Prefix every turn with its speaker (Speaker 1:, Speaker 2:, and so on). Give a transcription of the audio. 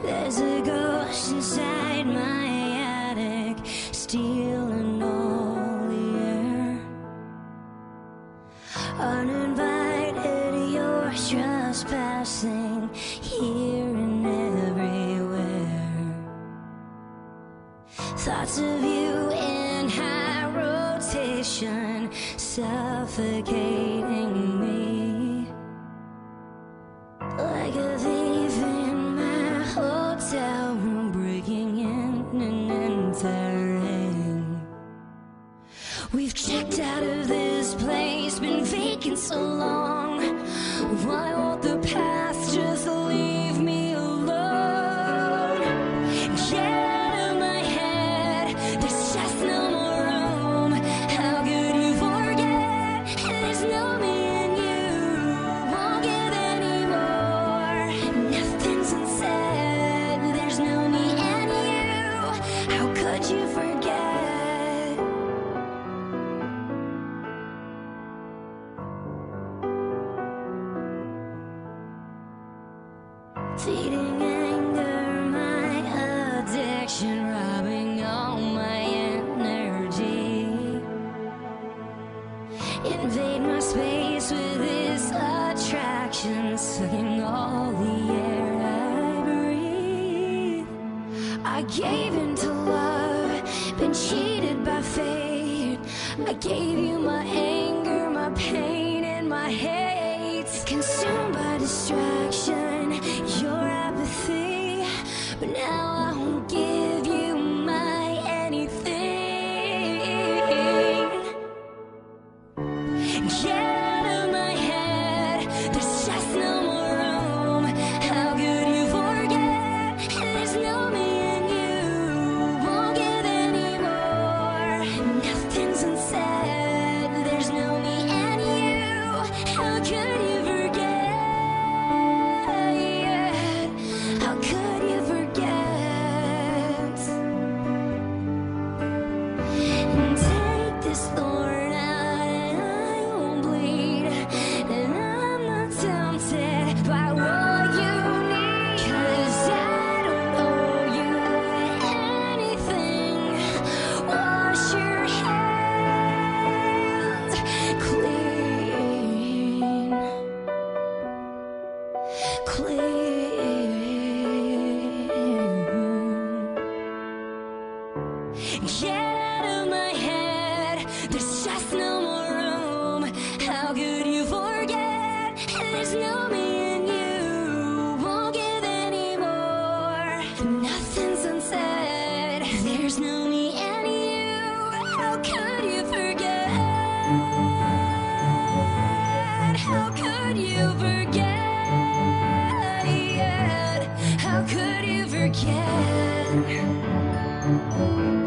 Speaker 1: There's a ghost inside my attic, stealing all the air. Uninvited, you're trespassing here and everywhere. Thoughts of you in high rotation, suffocating me. Like a thief in my hotel room, breaking in and entering. We've checked out of this place, been vacant so long. Why won't the past just leave me alone? Get out of my head, there's just no more room. How could you forget? There's no me and you. Won't give anymore. Nothing's unsaid. There's no me and you. How could you forget? Feeding anger, my addiction, robbing all my energy. Invade my space with this attraction, sucking all the air I breathe. I gave into love, been cheated by fate. I gave you my anger, my pain, and my hate. Consumed by distraction, your apathy, but now I won't give you my anything. Get out of my head, there's just no more room. How could you forget? There's no me and you. Won't give anymore. Nothing's unsaid. There's no me and you. How could you forget? How could you forget? And take this thorn out and I won't bleed. And I'm not tempted by what you need, 'cause I don't owe you anything. Wash your hands clean, clean. Get out of my head, there's just no more room. How could you forget? There's no me and you. Won't give anymore. Nothing's unsaid. There's no me and you. How could you forget? How could you forget? How could you forget?